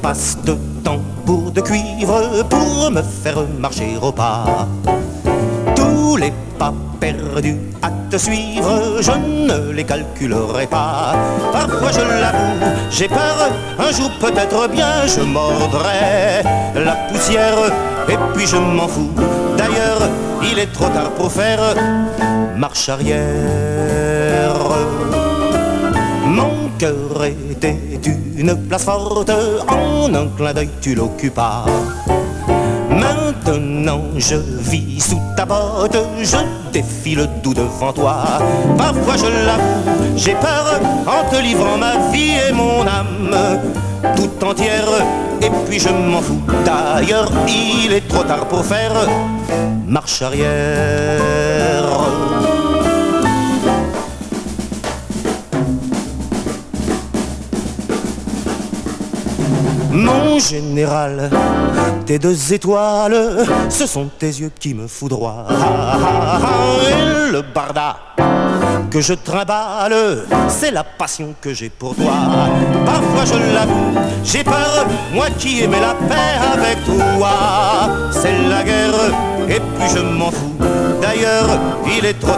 passe de tambour de cuivre pour me faire marcher au pas. Tous les pas perdus à te suivre, je ne les calculerai pas. Parfois je l'avoue, j'ai peur, un jour peut-être bien je mordrai la poussière et puis je m'en fous. D'ailleurs, il est trop tard pour faire marche arrière. Mon cœur était une place forte, en un clin d'œil tu l'occupas. Maintenant je vis sous ta botte, je défile doux devant toi. Parfois je l'avoue, j'ai peur en te livrant ma vie et mon âme tout entière, et puis je m'en fous. D'ailleurs il est trop tard pour faire marche arrière. Mon général, tes deux étoiles, ce sont tes yeux qui me foudroient. Et le barda que je trimballe, c'est la passion que j'ai pour toi. Parfois je l'avoue, j'ai peur, moi qui aimais la paix avec toi. C'est la guerre, et puis je m'en fous. D'ailleurs, il est trop